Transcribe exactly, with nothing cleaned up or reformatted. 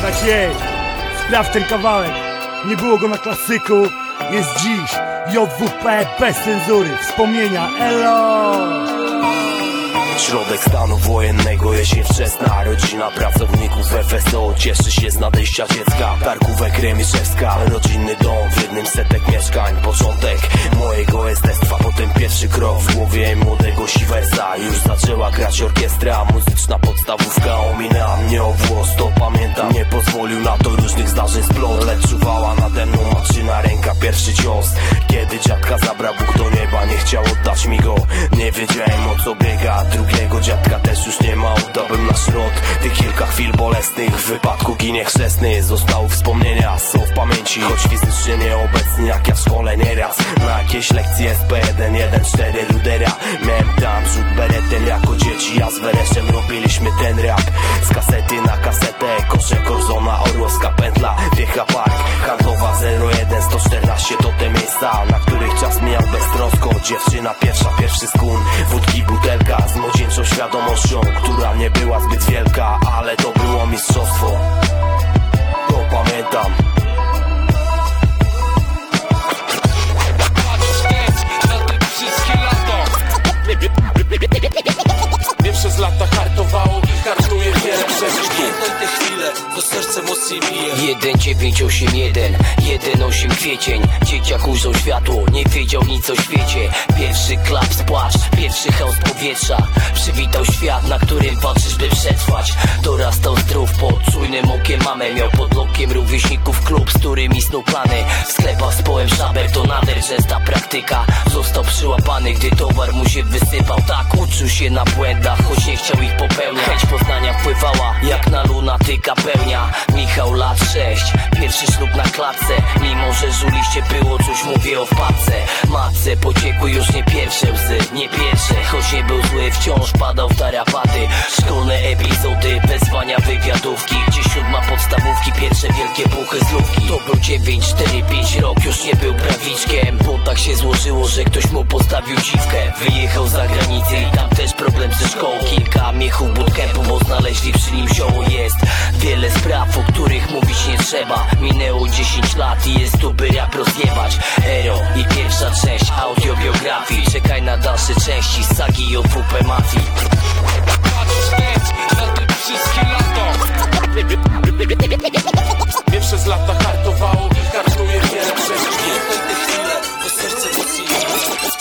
Tak jest, sprawdź ten kawałek. Nie było go na klasyku, jest dziś. J W P bez cenzury, wspomnienia, elo. Środek stanu wojennego, jesień wczesna. Rodzina pracowników F S O cieszy się z nadejścia dziecka. Tarkówek Remiszewska, rodzinny dom, w jednym setek mieszkań. Początek mojego jestestwa, potem pierwszy krok w głowie młodego Siwersa. Już zaczęła grać orkiestra, muzyczna podstawówka omina mnie o włos, to pamiętam. Nie pozwolił na to różnych zdarzeń splot, lecz czuwała nade mną maczyna ręka, pierwszy cios. Kiedy dziadka zabrał Bóg do nieba, nie chciał oddać mi go. Nie wiedziałem o co biega, drugiego dziadka też już nie ma. Oddałbym na szrot tych kilka chwil bolesnych. W wypadku ginie chrzestny, zostały wspomnienia, są w pamięci. Choć fizycznie nieobecny jak ja w szkole nieraz. Na jakieś lekcje S P jeden jeden cztery Rudera. Miałem tam rzut beretem jako dzieci, a z Wereszem robiliśmy ten rap. Z kasety na kasetę, kosze Korzona, Orłowska pętla, Wiecha Park, handlowa zero jeden sto czternaście. To te miejsca, na których czas mijał beztrosko. Dziewczyna pierwsza, pierwszy skun, wódki butelka z młodzieńczą świadomością, która nie była zbyt wielka, ale to było mistrzostwo. To pamiętam. Mnie przez lata hartowało i hartuje wiele przeżyć. Te chwile, to serce mocniej bije. jeden dziewięć osiem jeden, jeden osiem kwiecień. Dzieciak ujrzał światło, nie wiedział nic o świecie. Pierwszy klaps, płacz, pierwszy chaos powietrza. Przywitał świat, na którym walczysz, by przetrwać. Dorastał zdrów, pod czujnym okiem mamę. Miał pod lokiem rówieśników klub, z którymi snuł plany. W sklepach z połem szaber to nader częsta praktyka. Został przyłapany, gdy towar mu się wysypał. Tak uczył się na błędach, choć nie chciał ich popełniać. Chęć poznania wpływała, jak na lunatyka pełnia. Michał lat sześć, pierwszy ślub na klatce. Mimo że żuliście było, coś mówię o wpadce. Matce pociekły już nie pierwsze łzy, nie pierwsze. Choć nie był zły, wciąż padał w tarapaty. Szkolne epizody, wezwania wywiadówki. Gdzie siódma podstawówki, pierwsze wielkie puchy z lówki. To był dziewięć cztery pięć rok, już nie był prawiczkiem. Bo tak się złożyło, że ktoś mu postawił dziwkę. Wyjechał za granicę i tam też problem ze szkołą. Kilka miechów bootcampu, bo znaleźli przy nim zioło. Jest wiele spraw, o których mówić nie trzeba. Minęło dziesięć lat i jest tu by rap rozjebać. Ero i pierwsza część audiobiografii. Czekaj na dalsze części sagi J W P Mafii. Patrz na te wszystkie lata. Mnie przez lata